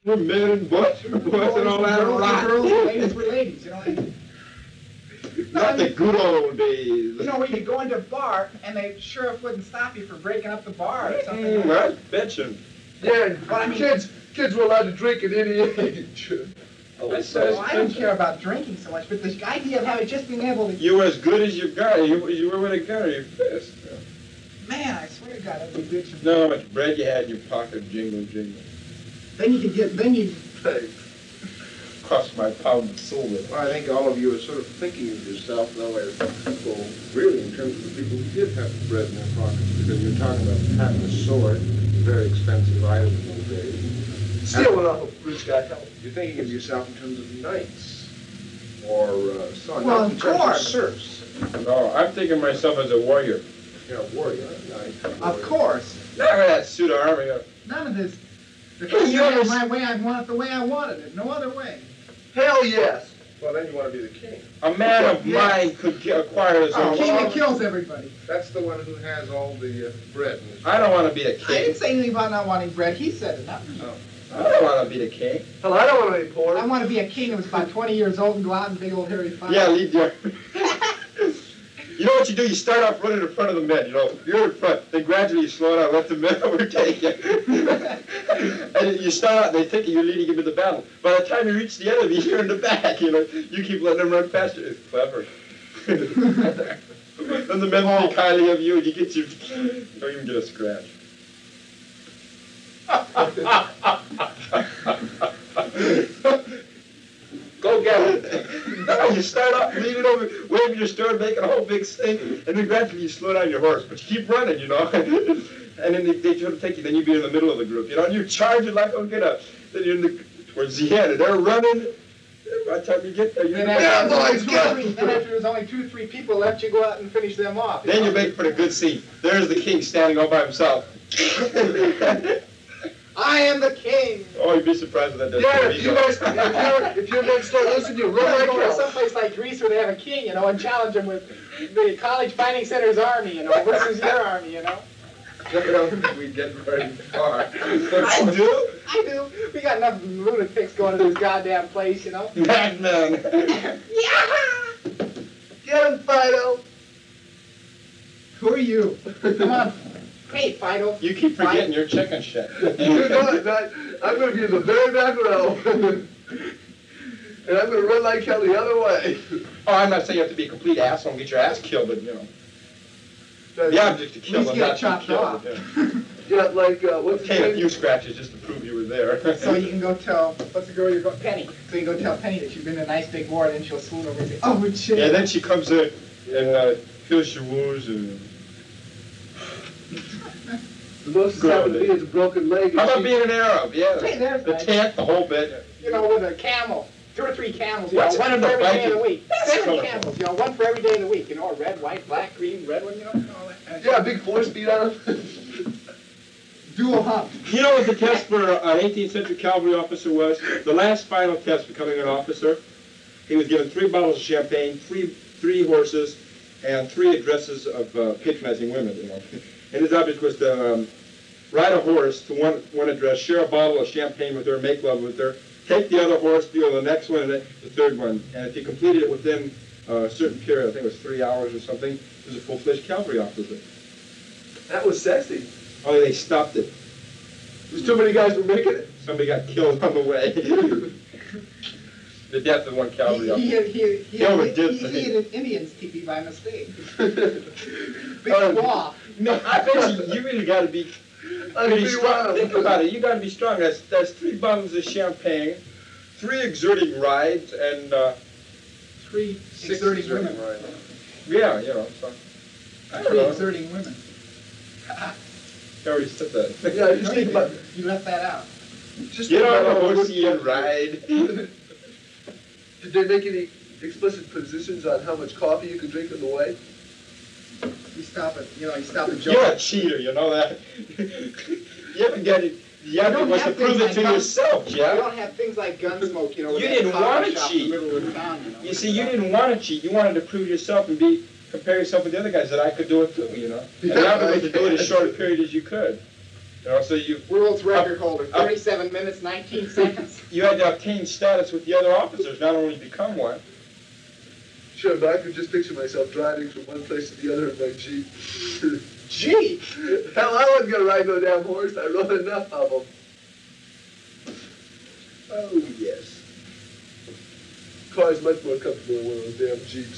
We're men and boys and all that rot. Girls and ladies were ladies, you know. Not the good old days. You know, where you go into a bar and the sheriff wouldn't stop you for breaking up the bar or something. I bet you. Yeah, Well, I mean- kids were allowed to drink at any age. So I don't care about drinking so much, but the idea of having just being able to. You were as good as you got. You were with a gun or your fist. Man, I swear to God, that'd be good. To Know how much bread you had in your pocket, jingle, jingle. Then you could get. Then you. Cost my pound of silver. Well, I think all of you are sort of thinking of yourself, though, as people, really, in terms of the people who did have bread in their pockets, because you're talking about having a sword, very expensive item in those days. Steal one off a rich guy. You're thinking of yourself in terms of knights, or so on, Well, not in of terms course. of serfs. No, I'm thinking of myself as a warrior. You're a warrior, a knight. a Of warrior. course. Not with that suit of armor. None of this. If Hey, I you had it ever- my way, I'd want it the way I wanted it. No other way. Hell yes. Well, then you want to be the king. A man of mind could acquire his A own. king that kills everybody. That's the one who has all the bread in his I don't want to be a I didn't king. say anything about not wanting bread. He said it, not me. I don't want to be the king. Hell, I don't want to be poor. I want to be a king that was about 20 years old and go out in big old hairy fire. Yeah, lead your. You know what you do? You start off running in front of the men. You know, you're in front. Then gradually you slow down, let the men overtake you. And you start out, they think you're leading him in the battle. By the time you reach the enemy, you're in the back. You know, you keep letting them run faster. It's clever. Then the men think highly of you, and you get your. You don't even get a scratch. Go get it. No, you start off leaning over, waving your sword, making a whole big stink, and then gradually you slow down your horse. But you keep running, you know. And then they try to take you, then you be in the middle of the group, you know, and you're charging like, oh, get up. Then you're in the, towards the end, and they're running. By the time you get there, you're in the Then middle. after there's only 2 or 3 people left, you go out and finish them off. Then you make for the good scene. There's the king standing all by himself. I am the king. Oh, you'd be surprised when that does. Yeah, if you guys, if your men start listening, you You run gotta like go to hell. someplace like Greece where they have a king, you know, and challenge him with the college fighting center's army, you know, versus your army, you know. I don't think we get very far. I do. I do. We got enough lunatics going to this goddamn place, you know. Madman. Get him, Fido. Who are you? Come on. Hey, Fido. You keep forgetting your chicken shit. You're not. I'm going to be in the very back row. And I'm going to run like hell the other way. Oh, I'm not saying you have to be a complete asshole and get your ass killed, but, you know. The object to kill At least them, get not to chopped kill off. them. Yeah, like, what's his Okay, a name? few scratches just to prove you were there. So you can go tell, what's the girl you're going, Penny. So you can go tell Penny that you've been in a nice big war, and then she'll swoon over and say, oh, shit. Yeah, then she comes in and feels your wounds and... The most that's happened to me is a broken leg. How about being an Arab? Yeah, Hey, there's the nice. tent, the whole bit. You know, with a camel. 2 or 3 camels, you know, What's one in for the every day of the Viking? week. That's 7 colorful. camels, you know, one for every day of the week. You know, a red, white, black, green, red one, you know, and all that kind of Yeah, a big 4-speed on him. dual hump. You know what the test for an 18th century cavalry officer was? The last final test for becoming an officer, he was given 3 bottles of champagne, three horses, and 3 addresses of patronizing women, you know. And his object was to ride a horse to one address, share a bottle of champagne with her, make love with her, take the other horse, deal the next one, and the 3rd one. And if you completed it within a certain period, I think it was 3 hours or something, he was a full-fledged cavalry officer. That was sexy. Only they stopped it. There's too many guys were making it. Somebody got killed on the way. The death of one cavalry He officer. overdid hit things. an Indian's teepee by mistake. Big Um, squaw. No, I bet you really got to be pretty strong. Think about it. You got to be strong. That's 3 bottles of champagne, 3 exerting rides, and 3 6 exerting women. right. yeah, you know. So, I don't 3 know. exerting women. I already said that. Yeah, just think about You left that out. just Get think on about the all horsey and ride. Did they make any explicit positions on how much coffee you could drink on the way? You stop it. You know, you stop at You're a Joe. cheater, you know that. You haven't got it. You don't haven't to have prove things it like to guns. yourself, You Jeff. don't have things like Gunsmoke, you know. with You that didn't coffee want to shop in cheat. the middle of the town, you know. You see, you didn't want to cheat. You wanted to prove yourself and compare yourself with the other guys that I could do it too, you know. And the other way to do it as short a period as you could. You know, so you World's record holder, 37 minutes, 19 seconds. you had to obtain status with the other officers, not only become one. Sure, but I could just picture myself driving from one place to the other in my Jeep. Gee, Hell, I wasn't gonna ride no damn horse. I rode enough of them. Oh, yes. Car's much more comfortable than one of those damn Jeeps.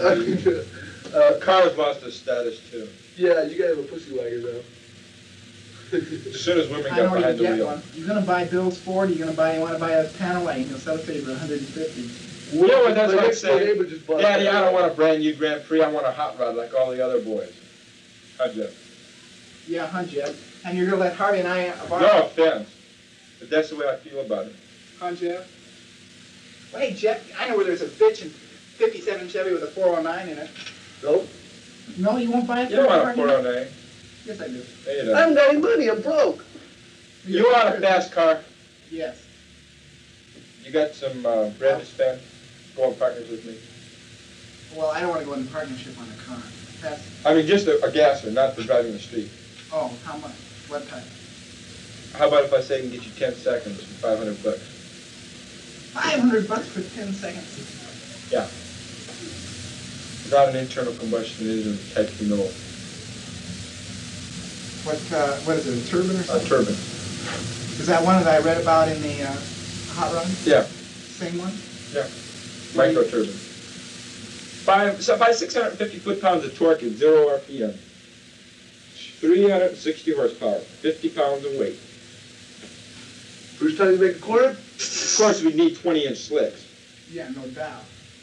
Cars lost their status too. Yeah, you gotta have a pussy wagon now. As soon as women I got know you behind the get wheel. one. You're gonna buy Bill's Ford, you want to buy a panel wagon, you'll sell it for you for 150. You know what, that's My what I'm next door saying. neighbor just bought Daddy, that. I don't want a brand new Grand Prix, I want a hot rod like all the other boys. How'd you? Yeah, Jeff. And you're gonna let Harvey and I borrow? No offense, but that's the way I feel about it. Jeff? Well, hey, Jeff, I know where there's a bitchin' 57 Chevy with a 409 in it. Nope. No, you won't buy it You don't for want a 409. Yes, I do. There you I go. haven't got any money. I'm broke. You want a fast car? Yes. You got some bread to spend? Go on partners with me. Well, I don't want to go in partnership on a car. That's, I mean, just a gasser, not for driving the street. oh, how much? What type? How about if I say I can get you 10 seconds for $500? $500 for 10 seconds. Yeah. Not an internal combustion engine of the type you know. What is it, a turbine or A something? turbine. Is that one that I read about in the Hot Rod? Yeah. Same one? Yeah. Micro turbine. By 650 foot-pounds of torque at 0 RPM. 360 horsepower, 50 pounds of weight. First time you make a quarter? Of course, we need 20-inch slicks. Yeah, no doubt.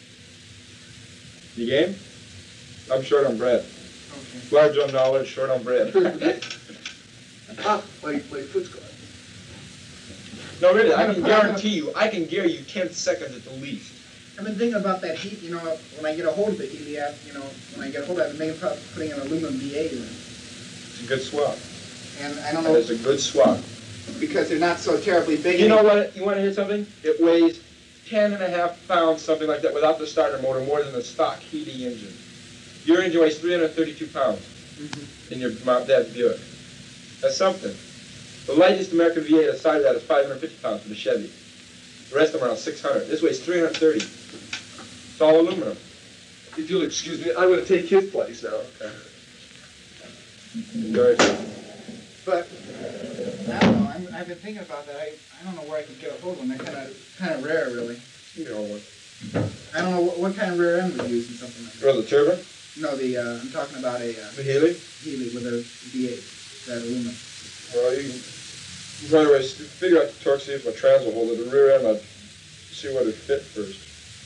You game? I'm short on bread. Okay. Large on knowledge, short on bread. Ah, my foot's gone. No, really, I can guarantee you 10 seconds at the least. I've been thinking about that heat, when I get a hold of the Heliac, when I get a hold of it, I'm thinking about putting an aluminum V8 in it. It's a good swap. And I don't That know, is a good swap. because they're not so terribly big. You know what? You want to hear something? It weighs 10.5 pounds, something like that, without the starter motor, more than the stock Healy engine. Your engine weighs 332 pounds in your Mount Dad Buick. That's something. The lightest American V8 aside of that is 550 pounds for the Chevy. The rest of them are around 600. This weighs 330. It's all aluminum. If you'll excuse me, I'm going to take his place now. Okay. Good. But, I don't know, I've been thinking about that. I don't know where I could get a hold of them. They're kind of rare, really. You know what? I don't know what kind of rear end would use in something like that. Well, the turbine? No, I'm talking about a The Healy? Healy with a V8, that aluminum. Well, you can try to figure out the torque, see if my trans will hold it. The rear end, I'd see what it fit first.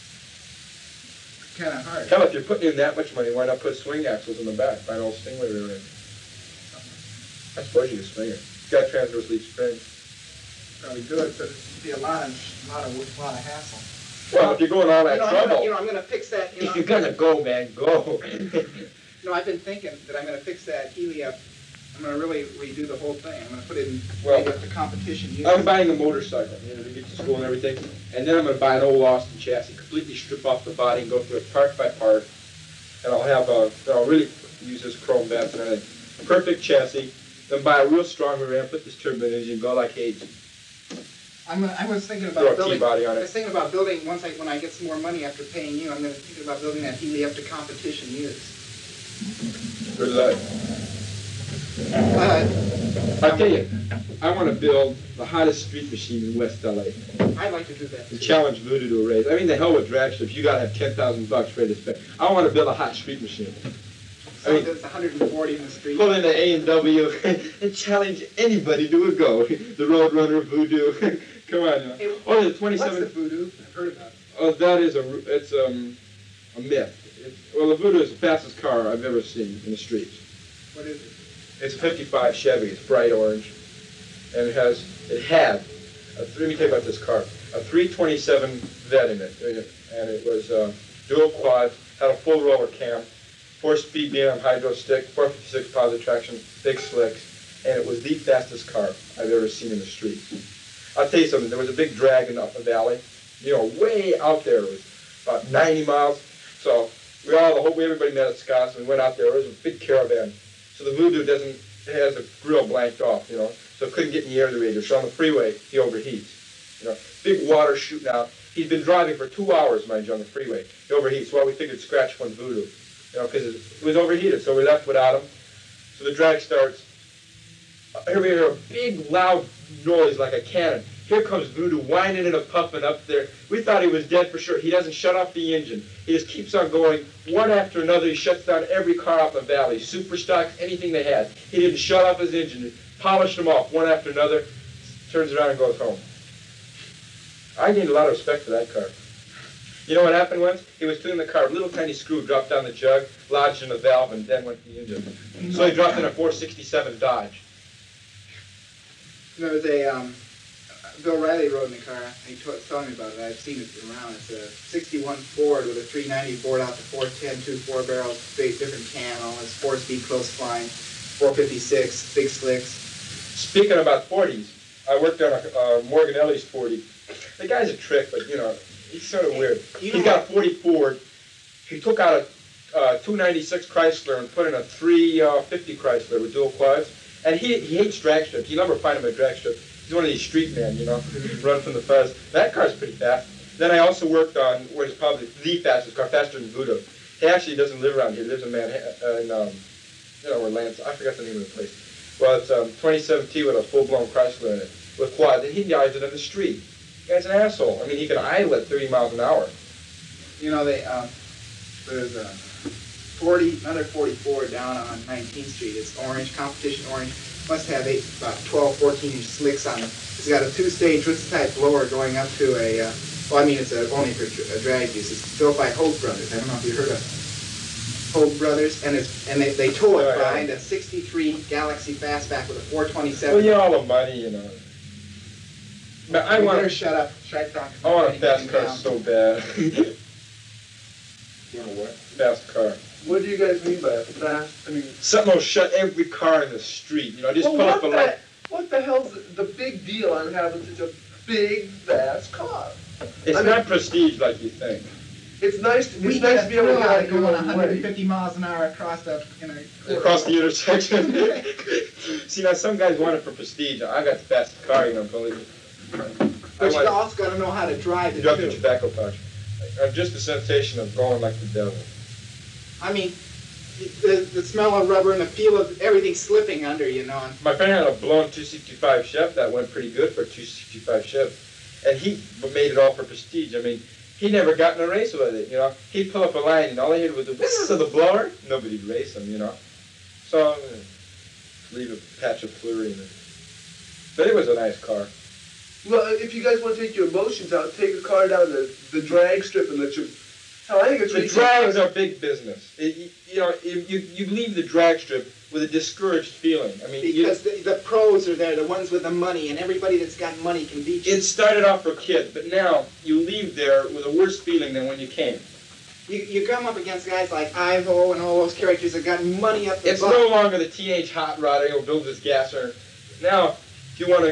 Kind of hard. Hell, if you're putting in that much money, why not put swing axles in the back? Buy an old Stingray rear end. I suppose you can swing it. It's got transverse leaf springs. Probably good, but it'd be a lot of hassle. Well, if you're going all that trouble, I'm gonna fix that. if you're gonna go, man, go. I've been thinking that I'm gonna fix that Healy up. I'm gonna really redo the whole thing. I'm gonna put it in Well, maybe up to competition use. I'm buying a motorcycle, to get to school and everything, and then I'm gonna buy an old Austin chassis, completely strip off the body and go through it part by part, and I'll really use this chrome vents and everything. Perfect chassis. Then buy a real strong rear end, put this turbine in, and go like Hayes. I was thinking Throw about a building. T-body on I it. was thinking about building when I get some more money after paying you. I'm gonna think about building that Healy up to competition use. Good luck. I tell you, I want to build the hottest street machine in West LA I'd like to do that. and Too. challenge Voodoo to a race. I mean, the hell with drag strips. You gotta have $10,000 ready to spend. I want to build a hot street machine. So there's 140 in the street. Pull in the A&W and challenge anybody to a go. The Roadrunner, Voodoo. Come on now. Hey, Oh, the What's 27. the voodoo? I've heard about it. Oh, that is a myth. Well, the Voodoo is the fastest car I've ever seen in the streets. What is it? It's a 55 Chevy. It's bright orange, and it had. Let me tell you about this car. A 327 Vet in it, and it was dual quad, had a full roller cam, 4-speed BM hydro stick, 456 pounds of traction, big slicks, and it was the fastest car I've ever seen in the streets. I'll tell you something. There was a big drag in the valley, way out there. It was about 90 miles. So everybody met at Scott's and we went out there. It was a big caravan. So the Voodoo has a grill blanked off, so it couldn't get in the air of the radiator. So on the freeway, he overheats. You know, big water shooting out. He's been driving for 2 hours, mind you, on the freeway. He overheats. Well, we figured scratch one voodoo, you know, because it was overheated. So we left without him. So the drag starts. Here we hear a big, loud noise like a cannon. Here comes Voodoo whining and a puffing up there. We thought he was dead for sure. He doesn't shut off the engine. He just keeps on going one after another. He shuts down every car out in the valley, super stocks, anything they had. He didn't shut off his engine. He polished them off one after another, turns around and goes home. I gained a lot of respect for that car. You know what happened once? He was tuning the car. A little tiny screw dropped down the jug, lodged in the valve, and then went to the engine. So he dropped in a 467 Dodge. There was a, Bill Riley rode in the car, and he told me about it. I've seen it around. It's a 61 Ford with a 390 bored out to 410, 2 4-barrels, big different camo. It's 4-speed close flying, 456, big slicks. Speaking about 40s, I worked on a Morgan Ellis 40. The guy's a trick, but, you know, he's sort of weird. He's got a 40 Ford. He took out a 296 Chrysler and put in a 350 Chrysler with dual quads. And he hates drag strips. You'll never find him at drag strip. He's one of these street men, you know, run from the fuzz. That car's pretty fast. Then I also worked on what is probably the fastest car, faster than Voodoo. He actually doesn't live around here. He lives in Manhattan, you know, where Lance, I forgot the name of the place. Well, it's 2017 with a full-blown Chrysler in it, with quads, and he drives it in the street. The guy's an asshole. I mean, he can idle at 30 miles an hour. You know, there's a another 44 down on 19th Street. It's orange, competition orange. Must have about 12, 14-inch slicks on it. It's got a 2-stage Ritz-type blower going up to a, well, I mean, it's only for drag use. It's built by Hogue Brothers. I don't know if you heard of Hogue Brothers. And they tow it behind a 63 Galaxy Fastback with a 427. Well, you know, all the money, you know. But I want to shut up. Shut down. I want a fast car so bad. You know what? Fast car. What do you guys mean by fast? I mean, Something will shut every car in the street. You know, just pull up a light. What the hell's the big deal on having such a big, fast car? It's not prestige like you think. It's nice to be able to like, go going on 150 miles an hour across the Across the intersection. See, now some guys want it for prestige. I got the fastest car, you know, believe me. But you also got to know how to drive it. Drop the tobacco pouch. I'm just the sensation of going like the devil. I mean, the smell of rubber and the feel of everything slipping under, you know. My friend had a blown 265 Chevy that went pretty good for a 265 Chevy, and he made it all for prestige. I mean, he never got in a race with it, you know. He'd pull up a line, and all he heard was the whistles of the blower. Nobody'd race him, you know. So, leave a patch of fluorine in it. But it was a nice car. Well, if you guys want to take your emotions out, take a car down the drag strip and let you. Hell, I think it's The ridiculous. drags are big business. You know, you leave the drag strip with a discouraged feeling. I mean, Because the pros are there, the ones with the money, and everybody that's got money can beat you. it started off for kids, but now you leave there with a worse feeling than when you came. You come up against guys like Ivo and all those characters that got money up the It's butt. no longer the teenage hot rodder who builds his gasser. Now, if you want to,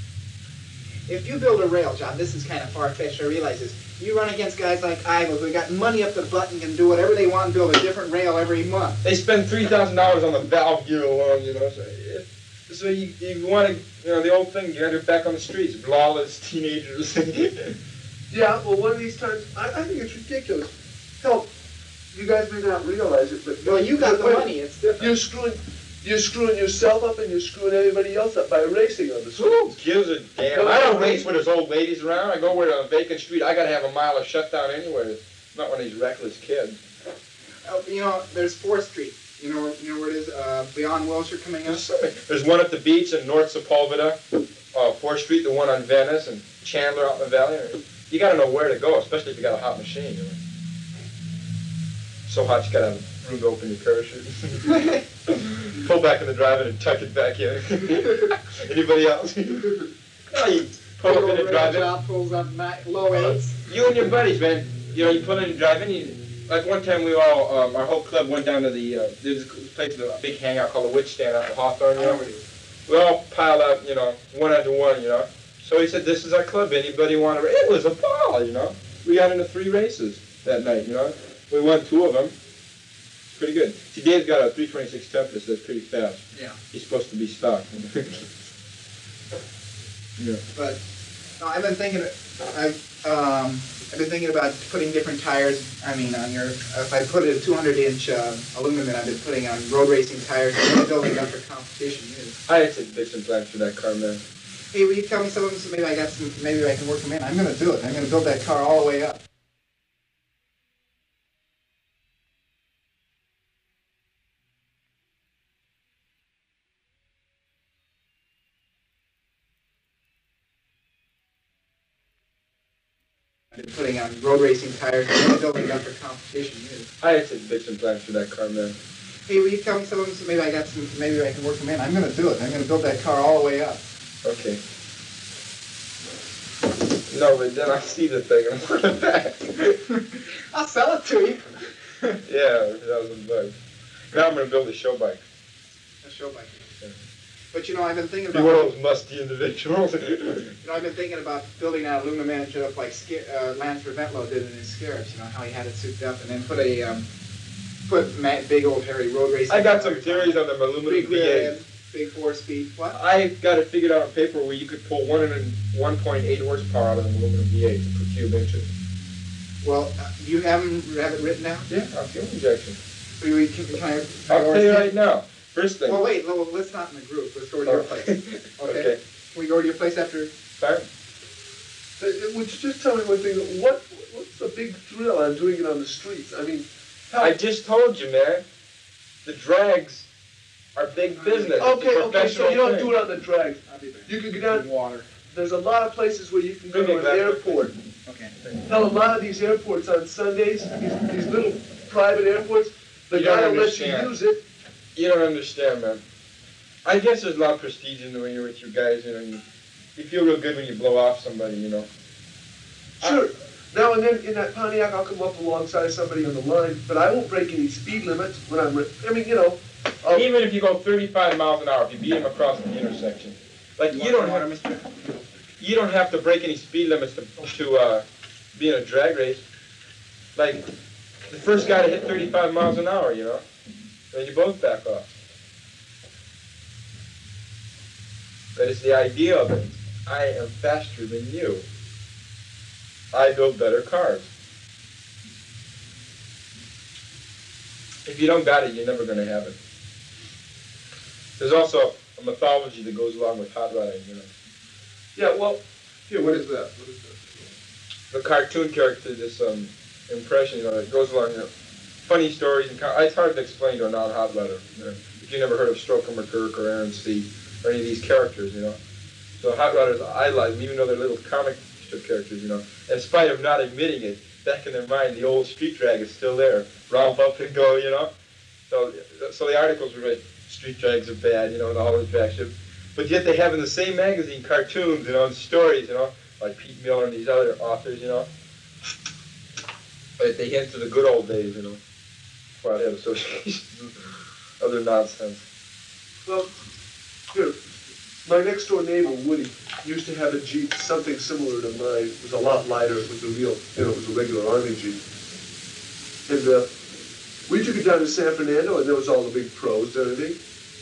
If you build a rail job, this is kind of far-fetched, I realize this. You run against guys like Ivo who got money up the butt and can do whatever they want and build a different rail every month. they spend $3,000 on the valve gear alone, you know. So you want to, you know, the old thing, you got to get back on the streets, lawless teenagers. Yeah, well, one of these times, I think it's ridiculous. Hell, you guys may not realize it, but Well, you got the wait, money, it's different. You're screwing yourself up and you're screwing everybody else up by racing on the Who street. gives a damn? I don't race when there's old ladies around. I go where a vacant street. I got to have a mile of shutdown anywhere. Not one of these reckless kids. You know, there's 4th Street. You know where it is, beyond Wilshire coming up? There's one at the beach in North Sepulveda, 4th Street, the one on Venice, and Chandler out in the valley. You got to know where to go, especially if you got a hot machine. You know? So hot you got to have room to open your parachute. Pull back in the drive and tuck it back in. Anybody else? No, you pull up in the drive in. Job pulls up low 8s. You and your buddies, man. You know, you pull in and drive in. Like one time we all, our whole club went down to there's this place, a big hangout called the Witch Stand out in Hawthorne, you know. We all piled up, you know, one after one, you know. So he said, this is our club, anybody want to race? It was a ball, you know. We got into 3 races that night, you know. We won 2 of them. Pretty good. See, Dave's got a 326 Tempest that's pretty fast. Yeah. He's supposed to be stock. Yeah. But no, I've been thinking about putting different tires. I mean, on your if I put a 200-inch aluminum that I've been putting on road racing tires and building up for competition. I had some bits and plans for that car, man. Hey, will you tell me some of them so maybe I got some? Maybe I can work them in. I'm gonna do it. I'm gonna build that car all the way up. I've been putting on road racing tires and building up for competition. I had some bits and plans for that car, man. Hey, will you tell me some of them so maybe I got some? Maybe I can work them in. I'm gonna do it. I'm gonna build that car all the way up. Okay. No, but then I see the thing and I want it back. I'll sell it to you. Yeah, $1,000. Now I'm gonna build a show bike. A show bike. Yeah. But you know, I've been thinking Be about. one of those musty individuals. You know, I've been thinking about building that aluminum engine up like Lance Reventlow did in his Scarabs. You know how he had it souped up and then put a big old hairy road racing. I got some theories on the aluminum Big rear V8. end, big 4-speed. What? I got it figured out on paper where you could pull 1.8 horsepower out of an aluminum V8 per cube inches. Well, you have it written down. Yeah, on fuel injection. So can I? I'll tell you right now. First thing. Well, wait. No, let's not in the group. Let's go to your place. Okay. Okay. Can we go to your place after? Fine. Would you just tell me one thing? What's the big thrill on doing it on the streets? I mean, I just told you, man. The drags are big business. Okay, so you don't thing. do it on the drag. I'll be back. You can go down. Water. There's a lot of places where you can go Bring to it an back. airport. Okay. Hell, a lot of these airports on Sundays, these little private airports, the You don't guy will let you understand. use it. You don't understand, man. I guess there's a lot of prestige in when you're with your guys, you know. You feel real good when you blow off somebody, you know. Sure. Now and then in that Pontiac, I'll come up alongside somebody on the line, but I won't break any speed limits when I mean, you know. Even if you go 35 miles an hour, if you beat them across the intersection, like you don't have to break any speed limits to be in a drag race. Like the first guy to hit 35 miles an hour, you know, then you both back off. But it's the idea of it. I am faster than you. I build better cars. If you don't got it, you're never going to have it. There's also a mythology that goes along with hot rodding, you know. Yeah, well, Here, what is that? What is that? The cartoon character, this impression, you know, that goes along, you know, funny stories. And it's hard to explain to a non-hot rodder, you know, if you never heard of Strocum or Kirk or Aaron C. or any of these characters, you know. So hot rodders idolize them, even though they're little comic strip characters, you know. In spite of not admitting it, back in their mind, the old street drag is still there. Romp up and go, you know. So the articles were like, street drags are bad, you know, and all the drag ships. But yet they have in the same magazine cartoons, you know, and stories, you know, like Pete Miller and these other authors, you know. But they hint to the good old days, you know, before I had associations and other nonsense. well, here, my next door neighbor, Woody, used to have a Jeep, something similar to mine. It was a lot lighter. It was a real, you know, it was a regular Army Jeep. And we took it down to San Fernando, and there was all the big pros and everything.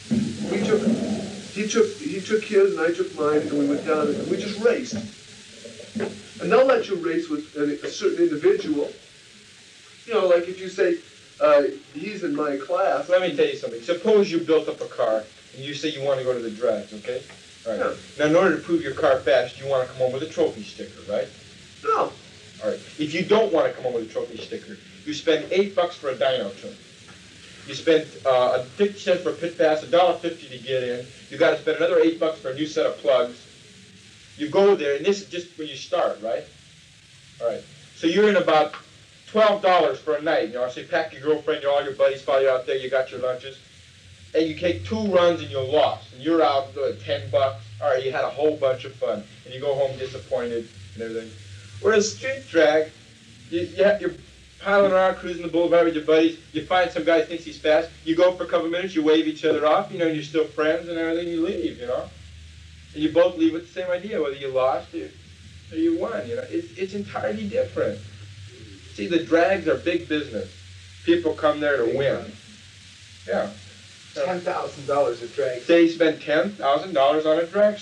He took his, and I took mine, and we went down, and we just raced. And they'll let you race with a certain individual. You know, like if you say, he's in my class. Let me tell you something. Suppose you built up a car and you say you want to go to the drags, okay? All right. Yeah. Now, in order to prove your car fast, you want to come home with a trophy sticker, right? No. All right. If you don't want to come home with a trophy sticker, you spend $8 for a dyno tune. You spend 50 cents for a pit pass, $1.50 to get in. You got to spend another $8 for a new set of plugs. You go there, and this is just when you start, right? All right. So you're in about $12 for a night. You know, say pack your girlfriend, all your buddies follow you out there. You got your lunches, and you take 2 runs and you're lost, and you're out $10. All right, you had a whole bunch of fun, and you go home disappointed and everything. Whereas street drag, you're piling around, cruising the boulevard with your buddies. You find some guy thinks he's fast. You go for a couple minutes, you wave each other off, you know, and you're still friends and everything. You leave, you know, and you both leave with the same idea, whether you lost or you won. You know, it's entirely different. See, the drags are big business. People come there to win. Yeah. $10,000 a drag. Say you spend $10,000 on a dragster.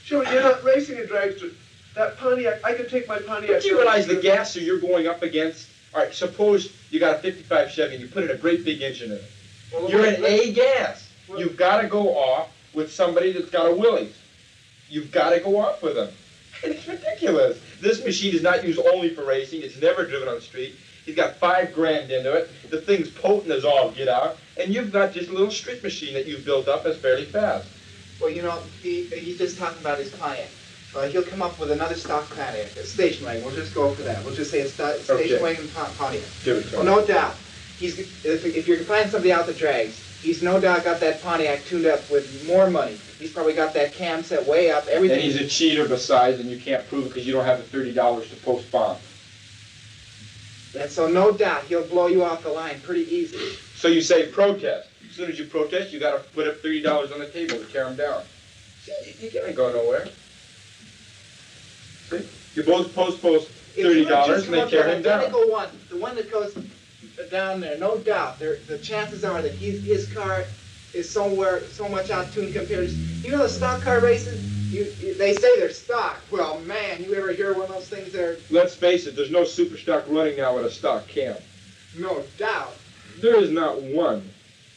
Sure, you're not racing a dragster. That Pontiac, I could take my Pontiac. But you realize the gasser you're going up against, all right, suppose you got a 55 Chevy and you put in a great big engine in it. Well, You're in wait, A gas. Well- You've got to go off with somebody that's got a Willys. You've got to go off with them. It's ridiculous. This machine is not used only for racing. It's never driven on the street. He's got $5,000 into it. The thing's potent as all get out. And you've got just a little street machine that you've built up that's fairly fast. Well, you know, he's just talking about his Pontiac. He'll come up with another stock Pontiac, a station wagon. We'll just go for that. We'll just say a station wagon Pontiac. Give it to Well, no doubt. If you're finding somebody out that drags, he's no doubt got that Pontiac tuned up with more money. He's probably got that cam set way up, everything. And he's a cheater besides, and you can't prove it because you don't have the $30 to post bond. And so no doubt he'll blow you off the line pretty easily. So you say protest. As soon as you protest, you got to put up $30 on the table to tear him down. See, you can't go nowhere. See? You both post If you would $30 just and they come up tear with him an down. identical one, the one that goes down there, no doubt, the chances are that his car is so much out tuned compared to, you know, the stock car races. They say they're stock. Well, man, you ever hear one of those things that are Let's face it, there's no super stock running now with a stock cam. no doubt. There is not one.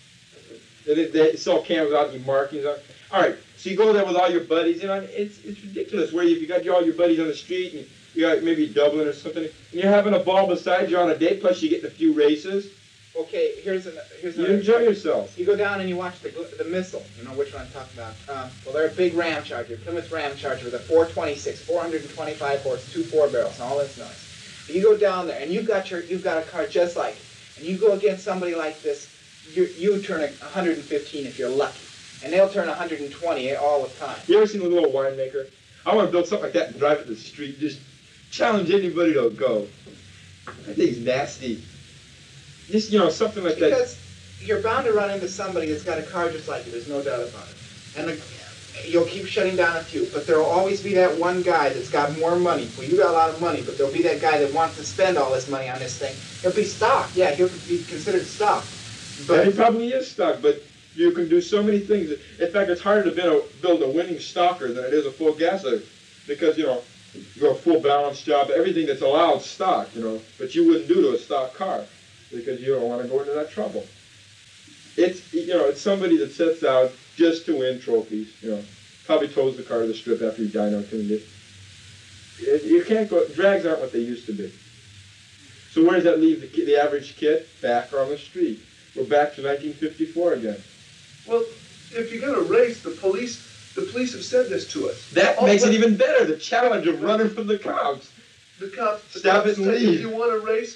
They sell cams without any markings on. All right, so you go there with all your buddies, you know, it's ridiculous. Where if you got all your buddies on the street and you got maybe Dublin or something, and you're having a ball beside you on a date, plus you get a few races, Okay, here's you another. enjoy yourself. You go down and you watch the missile. You know which one I'm talking about. Well, they're a big Ram Charger, Plymouth Ram Charger with a 426, 425 horse, 2 4-barrels, and all this noise. But you go down there and you've got a car just like it, and you go against somebody like this. You turn 115 if you're lucky, and they'll turn 120 all the time. You ever seen the little winemaker? I want to build something like that and drive it to the street. Just challenge anybody to go. That thing's nasty. Just, you know, something like that. Because you're bound to run into somebody that's got a car just like you. There's no doubt about it. And you'll keep shutting down a few, but there'll always be that one guy that's got more money. Well, you got a lot of money, but there'll be that guy that wants to spend all this money on this thing. He'll be stock. Yeah, he'll be considered stock. But he But probably is stuck, but you can do so many things. In fact, it's harder to build a winning stalker than it is a full gasser, because, you know, you go a full balance job, everything that's allowed stock, you know, but you wouldn't do to a stock car because you don't want to go into that trouble. It's, you know, it's somebody that sets out just to win trophies, you know, probably tows the car to the strip after you dyno tuned it. You can't go, drags aren't what they used to be. So where does that leave the average kid? Back on the street. We're back to 1954 again. Well, if you're gonna race, the police have said this to us. That Oh, makes but it even better, the challenge of running from the cops. The cops Stop it and say, leave. if you want to race,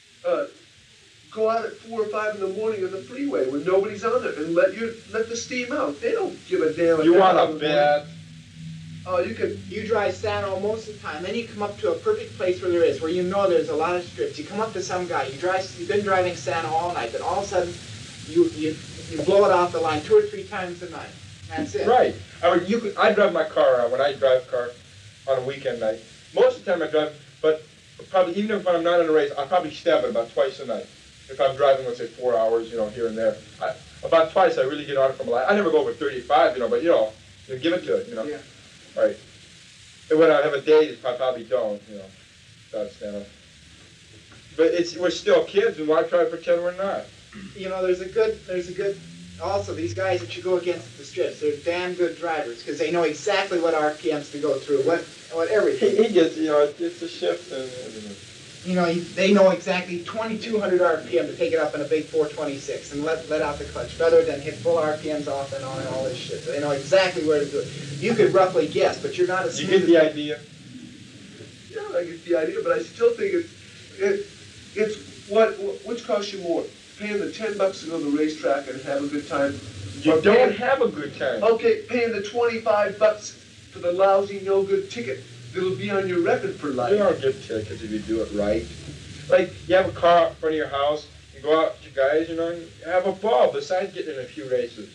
go out at 4 or 5 in the morning on the freeway when nobody's on it and let the steam out. They don't give a damn. You want about a the bet? Oh, you can. you drive Sano most of the time. Then you come up to a perfect place where you know there's a lot of strips. You come up to some guy. You've been driving Sano all night, but all of a sudden you blow it off the line 2 or 3 times a night. That's it. Right. I drive my car around when I drive a car on a weekend night. Most of the time I drive, but probably even if I'm not in a race, I probably stab it about twice a night. If I'm driving, let's say 4 hours, you know, here and there, about twice I really get on it from a line. I never go over 35, you know, but you know, give it to it, you know. Yeah. Right. And when I have a day, I probably don't, you know, without standing. But we're still kids, and why try to pretend we're not? You know, there's a good, also these guys that you go against at the strips, they're damn good drivers because they know exactly what RPMs to go through, what everything. He gets, you know, it's a shift. And You know, they know exactly 2,200 RPM to take it up in a big 426 and let out the clutch rather than hit full RPMs off and on and all this shit. They know exactly where to do it. You could roughly guess, but you're not as you smooth get the as- idea? Yeah, I get the idea, but I still think it's which costs you more, paying the $10 to go to the racetrack and have a good time. You or don't paying- have a good time. Okay, paying the $25 for the lousy, no good ticket that'll be on your record for life. You don't get tickets if you do it right. Like, you have a car out in front of your house, you go out with your guys, you know, and have a ball besides getting in a few races.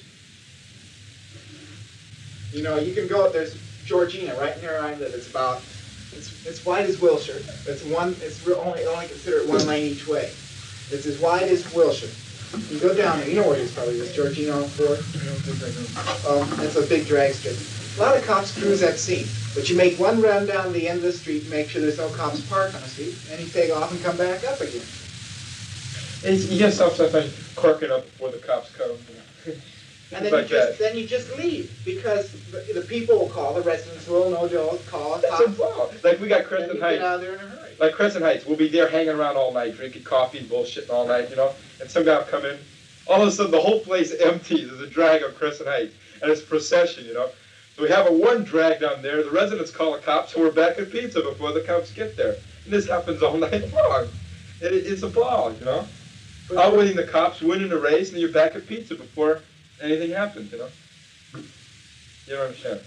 You know, you can go, there's Georgina right near where I live. It's wide as Wilshire. Only consider it 1 lane each way. It's as wide as Wilshire. You go down there, you know where it is probably, this Georgina on 4. It's a big drag strip. A lot of cops cruise that scene, but you make one run down the end of the street, make sure there's no cops parked on the street, and you take off and come back up again. You get sometimes corking up before the cops come. And then, Like then you just leave, because the people will call, the residents will know, they'll call. That's a problem. Like we got Crescent And you get Heights. out of there in a hurry. Like Crescent Heights, we'll be there hanging around all night, drinking coffee and bullshitting all night, you know? And some guy will come in, all of a sudden the whole place empties. There's a drag on Crescent Heights, and it's a procession, you know? So we have a one drag down there, the residents call the cops, and we're back at pizza before the cops get there. And this happens all night long. It's a ball, you know? Outwitting the cops, winning the race, and then you're back at pizza before anything happens, you know? You don't understand.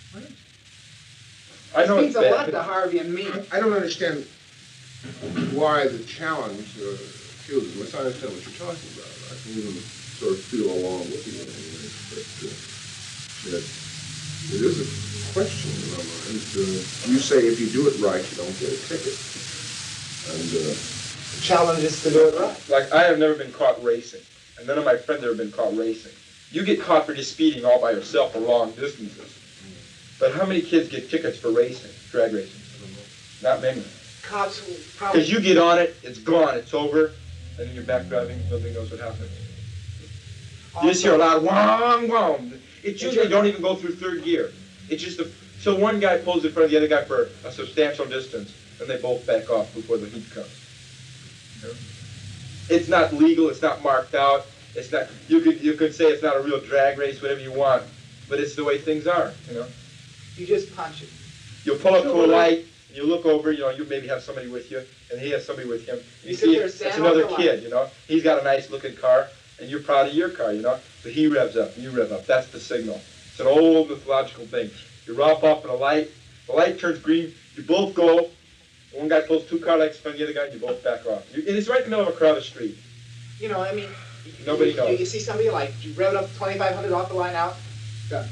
I know This it's means a lot bad. to Harvey and me. I don't understand why the challenge kills us. I understand what you're talking about. I can even sort of feel along with you in ways, but that it is a question in my mind. You say if you do it right, you don't get a ticket. And The challenge is to do it right. Like, I have never been caught racing, and none of my friends have ever been caught racing. You get caught for just speeding all by yourself for long distances. But how many kids get tickets for racing, drag racing? Not many. Cops will probably... Because you get on it, it's gone, it's over, and then you're back driving, nobody knows what happened. You just hear a loud whong, whong. It usually don't even go through third gear. It's just so one guy pulls in front of the other guy for a substantial distance, and they both back off before the heat comes. You know? It's not legal, it's not marked out, it's not, you could say it's not a real drag race, whatever you want, but it's the way things are, you know? You just punch it. You'll pull up to a light, and you look over, you know, you maybe have somebody with you, and he has somebody with him. You You sit see, there, that's stand another on the kid, light. you know? He's got a nice looking car, and you're proud of your car, you know? So he revs up, and you rev up. That's the signal. It's an old mythological thing. You rub up in a light, the light turns green, you both go, one guy pulls two car lights in front of the other guy, and you both back off. And it's right in the middle of a crowded street. You know, I mean... Nobody knows. You see somebody like, you rev it up 2,500 off the line out, done.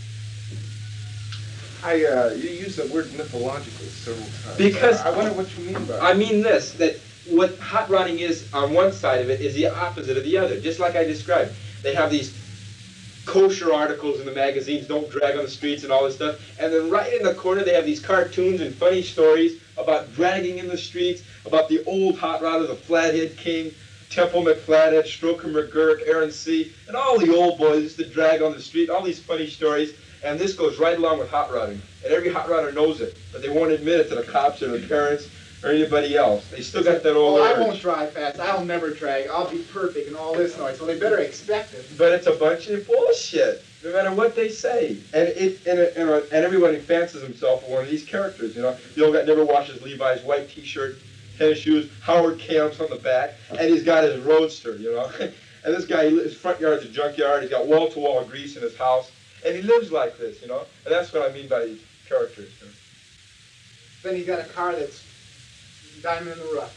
you use the word mythological several times. Because- I wonder what you mean by I that. mean this, that what hot rodding is on one side of it is the opposite of the other, just like I described. They have these kosher articles in the magazines, don't drag on the streets and all this stuff, and then right in the corner they have these cartoons and funny stories about dragging in the streets, about the old hot rodder, the Flathead King, Temple McFlathead, Stroker McGurk, Aaron C., and all the old boys used to drag on the street, all these funny stories, and this goes right along with hot rodding. And every hot rodder knows it, but they won't admit it to the cops or the parents or anybody else. They still got that old Oh, I urge. won't drive fast, I'll never drag, I'll be perfect and all this noise, so they better expect it. But it's a bunch of bullshit, no matter what they say. And and everybody fancies himself for one of these characters, you know. The old guy never washes Levi's, white T-shirt, tennis shoes, Howard Camps on the back, and he's got his roadster, you know. And this guy, his front yard's a junkyard, he's got wall-to-wall grease in his house, and he lives like this, you know. And that's what I mean by these characters. You know? Then he's got a car that's diamond in the rough.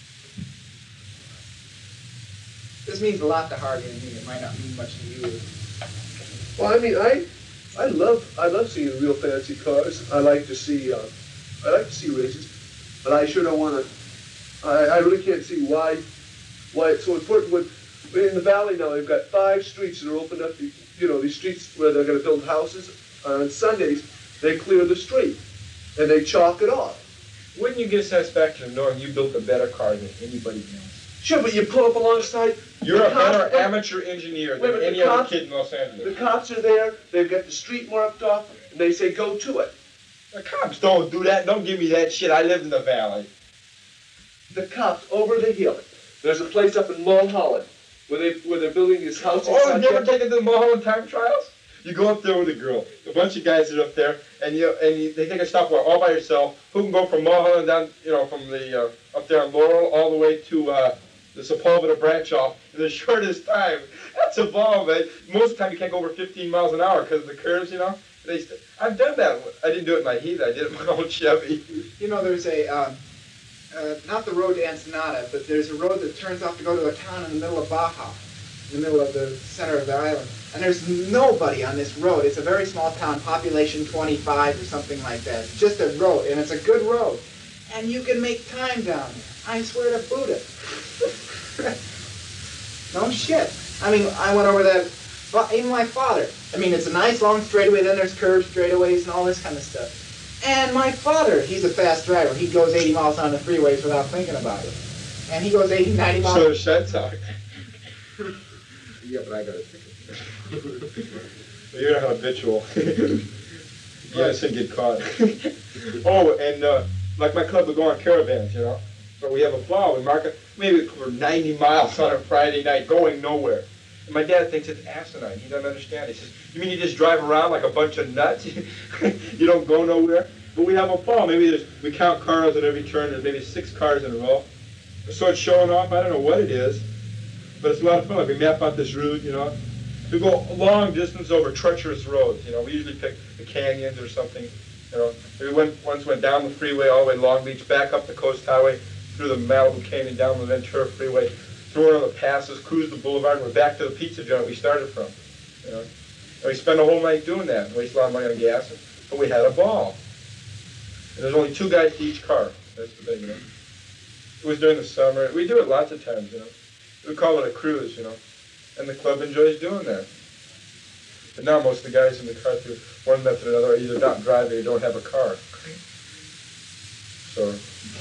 This means a lot to Harvey and me, it might not mean much to you. Well, I mean, I love seeing real fancy cars. I like to see races, but I sure don't want to. I really can't see why it's so important. When in the valley now, they've got 5 streets that are opened up. These streets where they're going to build houses. On Sundays, they clear the street and they chalk it off. Wouldn't you get satisfaction of knowing you built a better car than anybody else? Sure, but you pull up alongside. You're the a better cops- amateur engineer Wait, than but any the other cops- kid in Los The Angeles. cops are there. They've got the street marked off, and they say go to it. The cops don't do that. Don't give me that shit. I lived in the valley. The cops over the hill. There's a place up in Mulholland where they're building this house. Oh, inside you ever there. taken to the Mulholland time trials? You go up there with a girl. A bunch of guys are up there, and they take a stop all by yourself. Who can go from Mulholland down, from the up there on Laurel all the way to the Sepulveda branch off in the shortest time? That's a ball, man. Most of the time you can't go over 15 miles an hour because of the curves, you know. I've done that. I didn't do it in my heat. I did it in my own Chevy. You know, there's a, not the road to Ensenada, but there's a road that turns off to go to a town in the middle of Baja, in the middle of the center of the island. And there's nobody on this road. It's a very small town, population 25 or something like that. It's just a road, and it's a good road. And you can make time down there. I swear to Buddha. No shit. I mean, I went over that Well, even my father. I mean, it's a nice long straightaway, then there's curves, straightaways, and all this kind of stuff. And my father, he's a fast driver. He goes 80 miles on the freeways without thinking about it. And he goes 80, 90 miles. So does Shentok. Yeah, but I got a ticket. You're not habitual. You just didn't get caught. Oh, and like my club would go on caravans, you know. But we have a plow. We mark it maybe for 90 miles on a Friday night, going nowhere. And my dad thinks it's asinine. He doesn't understand. He says, "You mean you just drive around like a bunch of nuts? You don't go nowhere?" But we have a plow. Maybe we count cars at every turn. There's maybe 6 cars in a row. So it's showing off. I don't know what it is, but it's a lot of fun. Like we map out this route, you know. We go a long distance over treacherous roads. You know, we usually pick the canyons or something. You know, we once went down the freeway all the way to Long Beach, back up the Coast Highway, through the Malibu Canyon, down the Ventura Freeway, through one of the passes, cruise the boulevard, and we're back to the pizza joint we started from. You know, and we spent the whole night doing that, and waste a lot of money on gas, but we had a ball. And there's only 2 guys to each car. That's the thing, you know. It was during the summer. We do it lots of times, you know. We call it a cruise, you know. And the club enjoys doing that. But now most of the guys in the car through one method or another are either not driving or don't have a car. So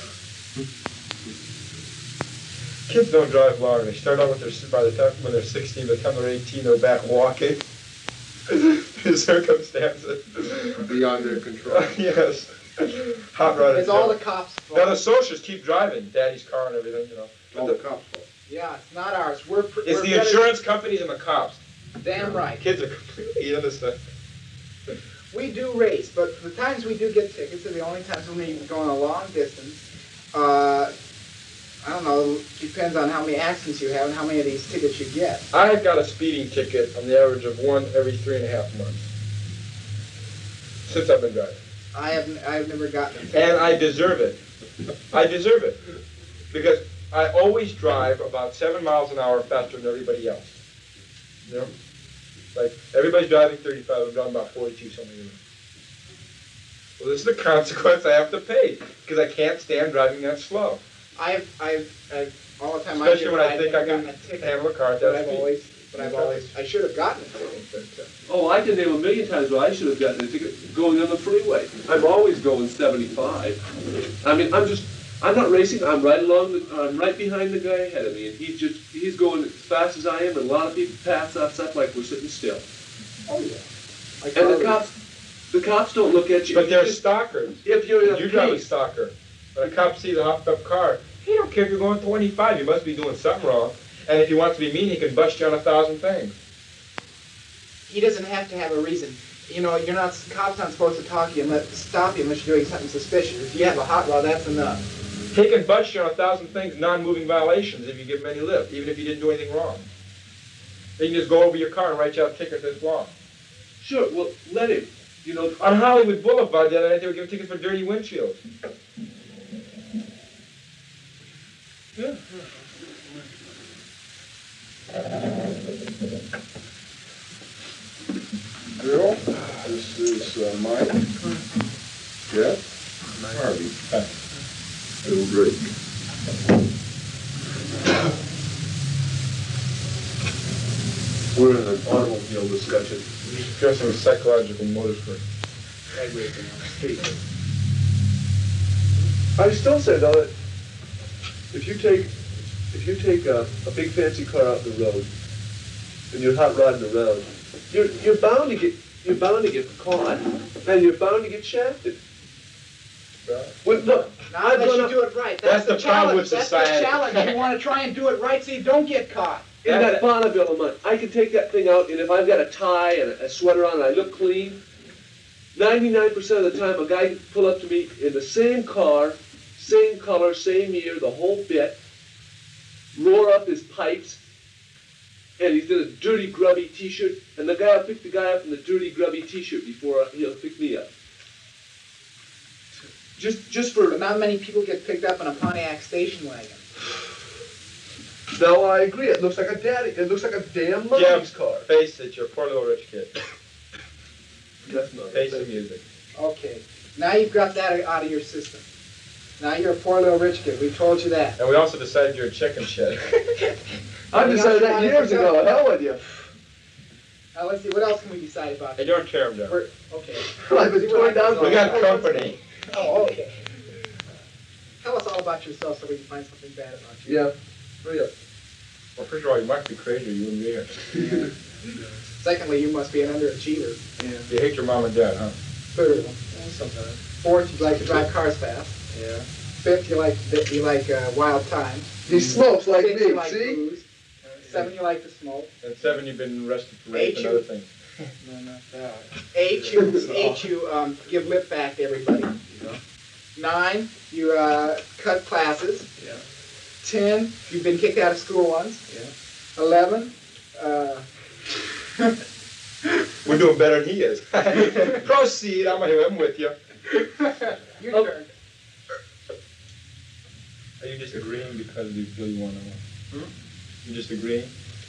kids don't drive long. They start out with by the time when they're 16, by the time they're 18, they're back walking. Circumstances Beyond their control. Yes. Hot rod. It's all the cops' fault. Now the socials keep driving, daddy's car and everything, you know. All the cops. Yeah, it's not ours. We're It's the better- insurance companies and the cops. Damn right. Kids are completely innocent. We do race, but the times we do get tickets are the only times when we're going a long distance. I don't know, depends on how many accidents you have and how many of these tickets you get. I've got a speeding ticket on the average of 1 every 3.5 months since I've been driving. I've never gotten a ticket. And I deserve it. I deserve it. Because I always drive about 7 miles an hour faster than everybody else. You know? Like, everybody's driving 35, I'm driving about 42 something. Well, this is the consequence I have to pay, because I can't stand driving that slow. I've all the time. Especially when I think I I've can gotten a ticket, handle a car at but that I've speed. always, I should have gotten a ticket. But, Oh, I can name a million times where I should have gotten a ticket going on the freeway. I'm always going 75. I mean, I'm not racing. I'm I'm right behind the guy ahead of me, and he's going as fast as I am, and a lot of people pass us up like we're sitting still. oh yeah. Like And Harley. the cops don't look at you. But they're If stalkers. you're in a You drive a pace, stalker. When a cop sees a hopped up car, he don't care if you're going 25. You must be doing something wrong. And if he wants to be mean, he can bust you on 1,000 things. He doesn't have to have a reason. You know, cops aren't supposed to stop you unless you're doing something suspicious. If you have a hot rod, that's enough. He can bust you on 1,000 things, non-moving violations, if you give him any lift, even if you didn't do anything wrong. They can just go over your car and write you out a ticket that's wrong. sure, well, let him. You know, On Hollywood Boulevard the other night, they were giving tickets for dirty windshields. Yeah. Bill, this is Mike. Jeff. Harvey. Bill Drake. we're in an automobile discussion. Discussing psychological motorsport. Drag racing on the street. I still say though that if you take a big fancy car out the road and you're hot rodding around, you're bound to get caught and you're bound to get shafted. Well, look, Not unless you do it right. That's the problem with That's society. the challenge. You want to try and do it right so you don't get caught. in that Bonneville of mine, I can take that thing out, and if I've got a tie and a sweater on and I look clean, 99% of the time a guy can pull up to me in the same car, same color, same year, the whole bit, roar up his pipes, and he's in a dirty, grubby T-shirt, and the guy will pick the guy up in the dirty, grubby T-shirt before he'll pick me up. Just for... But not many people get picked up in a Pontiac station wagon. No, I agree. It looks like a damn Jeff, mommy's car. face it, you're a poor little rich kid. That's not Face the music. Okay. Now you've got that out of your system. Now you're a poor little rich kid. We told you that. And we also decided you're a chicken shed. I decided that years ago. Hell with you. Let's see, what else can we decide about? Hey, don't tear them down. Okay. I've been torn down. We got company. Oh, okay. Tell us all about yourself so we can find something bad about you. Yeah. Hurry up. Well, first of all, you might be crazy or you wouldn't be here. Secondly, you must be an underachiever. Yeah. You hate your mom and dad, huh? Third, Sometimes. fourth, you like to drive cars fast. Yeah. Fifth, you like wild times. He smokes like Six, me, you like see? booze. 7, you like to smoke. And 7, you've been arrested for rape and Eight, other things. No, not that. 8, you give lip back to everybody. Yeah. 9, you cut classes. Yeah. 10, you've been kicked out of school once. Yeah. 11, We're doing better than he is. Proceed, I'm with you. your turn. Are you just agreeing because you feel you want to? You just agreeing?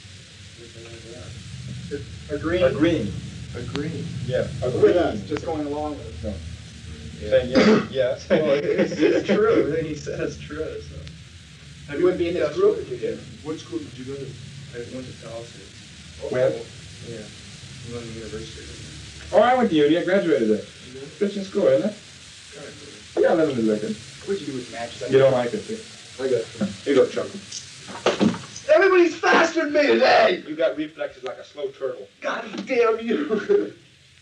Agreeing Agreeing. Agreeing. Yeah. with us, Agreeing. just going along with us. Saying yes. Yes. Well, it's true. Everything he said is true. So. You wouldn't be in this group if you did. What school did you go to? I went to Towson. When? Yeah. I went to university. Oh, I went to uni. I graduated there. Yeah. Christian school, isn't it? Kind of Yeah, I live in the Lincoln. What'd you do with matches? You don't like it, do you? cool. I got you. Here you go, Chuck. Everybody's faster than me today! You got reflexes like a slow turtle. God damn you!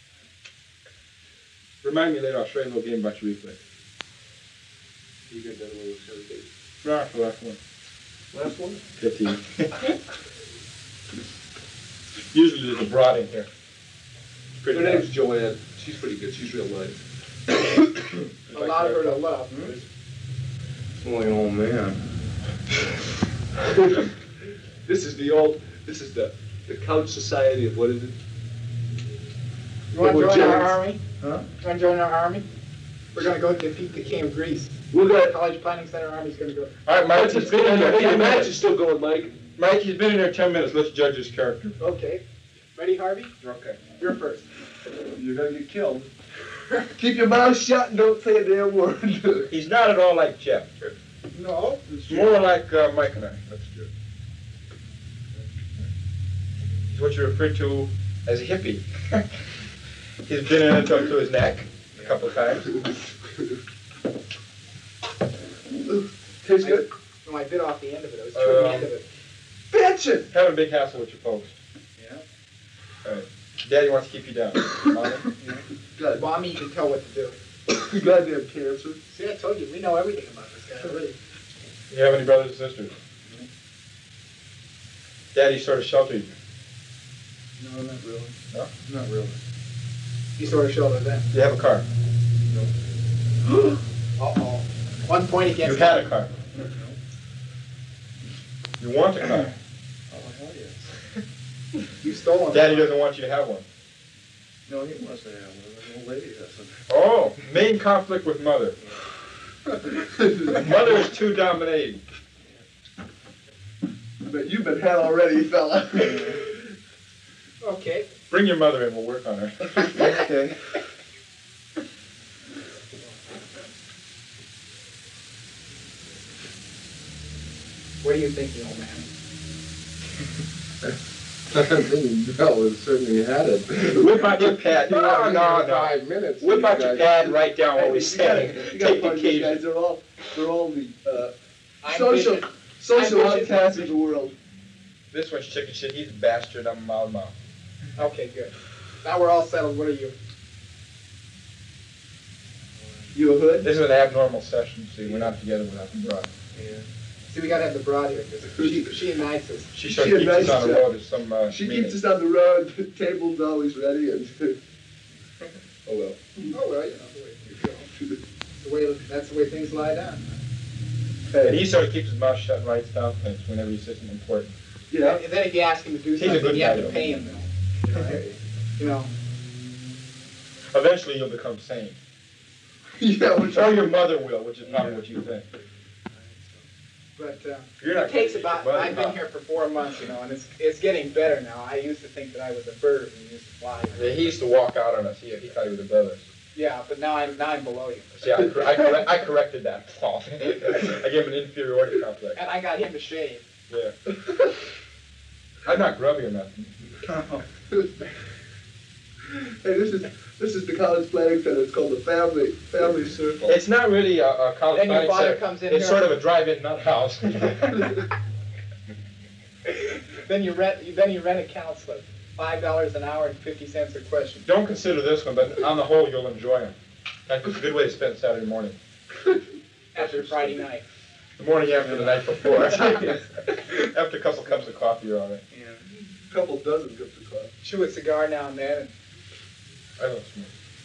Remind me later, I'll show you a little game about your reflex. You got done with this every day. No, the last one. Last one? 15. Usually there's a broad in here. Pretty Her name's nice. Joanne. She's pretty good. She's real nice. Allow her to love. Only an old man. This is the couch society of what is it? You want to Well, join our James. army? Huh? You want to join our army? We're going to go defeat the king of Greece. We're gonna. College Planning Center Army's going to go. All right, Mike, he's been in here The 10 match is minutes. still going, Mike. Mike, he's been in here 10 minutes. Let's judge his character. Okay. Ready, Harvey? Okay. You're first. You're gonna get killed. Keep your mouth shut and don't say a damn word. He's not at all like Jeff. No. More like Mike and I. That's true. He's what you refer to as a hippie. He's been in it up to his neck a couple times. Tastes good. No, I bit off the end of it. I was chewing the end of it. Bitchin'! Having a big hassle with your folks. Yeah. All right. Daddy wants to keep you down. Mommy? God, Mommy, you can tell what to do. you goddamn cancer. See, I told you, we know everything about this guy already. You have any brothers and sisters? Daddy sort of sheltered you. No, not really. No? Not really. You sort of shoulder them. You have a car. Uh-oh. 1 point You against had a car. You want a car. Oh, hell yes. You stole one. Daddy doesn't want you to have one. No, he wants to have one. The old lady doesn't. Oh, main conflict with mother. Mother is too dominating. But you've been had already, fella. Okay. Bring your mother in, we'll work on her. Okay. What are you thinking, old man? I think Bell has certainly had it. Whip out your pad. No, no, no. 5 minutes. Whip out your pad and write down what Hey, we're saying. You gotta Take the find these guys. occasion. They're all the I'm social fishing. social I'm fishing. outcasts of the world. This one's chicken shit. He's a bastard. I'm a mild mouth. Okay, good. Now we're all settled. What are you? You a hood? This is an abnormal session. See, we're not together without the broad. Yeah. See, we gotta have the broad here because she unites us. She sort She of keeps us nice on the job. road as some She meeting. keeps us on the road. The table's always ready, and oh well. Oh well, you know the way you go. That's the way things lie down. And he sort of keeps his mouth shut and writes down things whenever he says something important. Yeah. And then if you ask him to do He's a something, good you have guy, to though. pay him though. You know. Eventually you'll become sane. Yeah. We're Or trying. your mother will, which is probably what you think. But You're not it takes kidding. about. Your mother I've been not. here for 4 months, you know, and it's getting better now. I used to think that I was a bird and used to fly. Yeah, he used to walk out on us. He thought he was above us. Yeah, but now I'm below you. See, I corrected that flaw. I gave him an inferiority complex. And I got him to shave. Yeah. I'm not grubby or nothing. Hey, this is the college planning center. It's called the Family Circle. It's not really a college Then your planning father center. comes in It's here. sort of a drive-in nut house. Then you rent a counselor, $5 an hour and 50 cents a question. Don't consider this one, but on the whole, you'll enjoy them. It's a good way to spend Saturday morning. After Friday night. The morning after the night before. After a couple cups of coffee, you're all right. Yeah. A couple dozen cups of coffee. Chew a cigar now and then. And I don't smoke.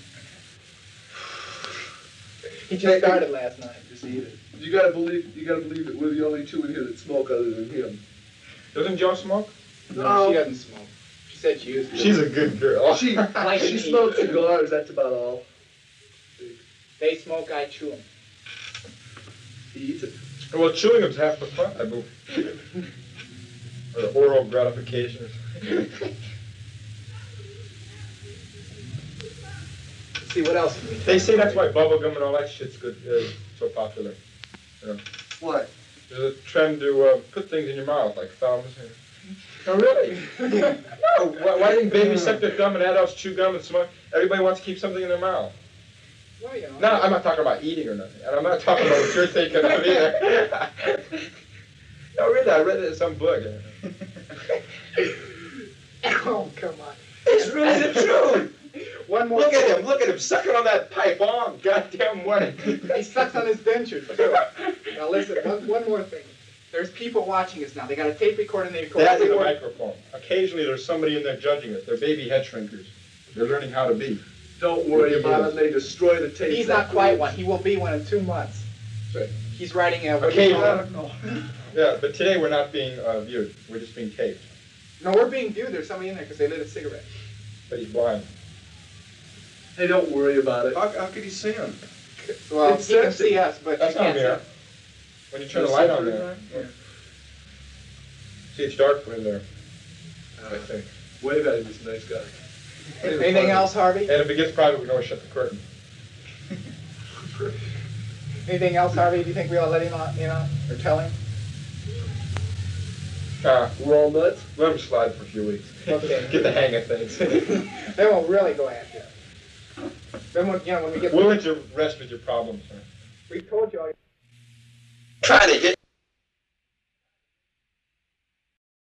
he just started last night. Just eat it. You gotta believe that we're the only two in here that smoke other than him. Doesn't Joe smoke? No, she doesn't smoke. She said she used to. She's a good girl. She Like she me. smokes cigars. That's about all. They smoke, I chew them. He eats it. Well, chewing them's half the fun, I believe. Or oral gratification. Let's see, what else? Can we They say that's why bubblegum and all that shit's good, so popular. You know, What? there's a trend to put things in your mouth, like thumbs. Oh, really? No, why didn't babies suck their thumb and adults chew gum and smoke? Everybody wants to keep something in their mouth. Well, you know. No, I'm not talking about eating or nothing. And I'm not talking about what you're thinking of either. No, really, I read it in some book. Oh, come on. It's really the truth. One more. Look at him, sucking on that pipe all goddamn morning. He sucks on his dentures, too. Now, listen, one more thing. There's people watching us now. They got a tape recorder and they record That's every the word. microphone. Occasionally there's somebody in there judging us. They're baby head shrinkers. They're learning how to be. Don't worry about it. They destroy the tape. He's not quite one. He will be one in 2 months. Right. He's writing a... Occasionally. Yeah, but today we're not being viewed. We're just being taped. No, we're being viewed. There's somebody in there because they lit a cigarette. But he's blind. Hey, don't worry about it. How could he see him? Well, It's he can sexy. see us, but That's he not can't see mirror. us. When you turn the light on there. See, it's dark in there, I think. Wave at him, he's a nice guy. Anything else, Harvey? And if it gets private, we can always shut the curtain. Anything else, Harvey? Do you think we ought to let him on, or tell him? We're all nuts. Let him slide for a few weeks. Okay. Get the hang of things. Then we'll really go after him. Then when we get... We'll let you rest with your problems, sir. We told you all... Trying to get